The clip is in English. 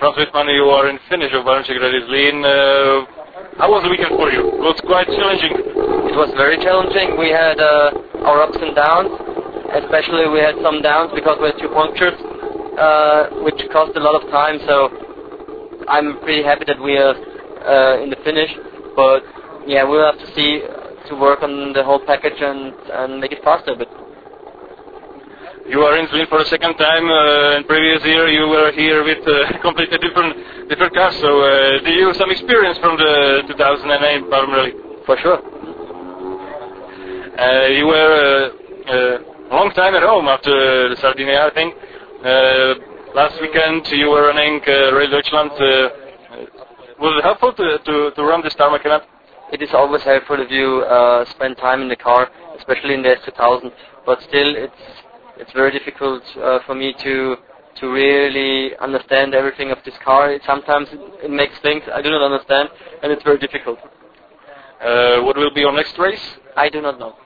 Franz Wittmann, you are in finish of Balancing Gradis Lean. How was the weekend for you? It was quite challenging. It was very challenging. We had our ups and downs. Especially we had some downs because we had 2 punctures, which cost a lot of time. So I'm pretty happy that we are in the finish. But yeah, we'll have to see to work on the whole package and make it faster. But you are in Zlin for the second time. In previous year, you were here with completely different cars. So, do you have some experience from the 2008 Palm Rally? For sure. You were a long time at home after the Sardinia, I think. Last weekend, you were running Rally Deutschland. Was it helpful to run this tarmac event? It is always helpful if you spend time in the car, especially in the S2000. But still, it's very difficult for me to really understand everything of this car. Sometimes it makes things I do not understand, and it's very difficult. What will be your next race? I do not know.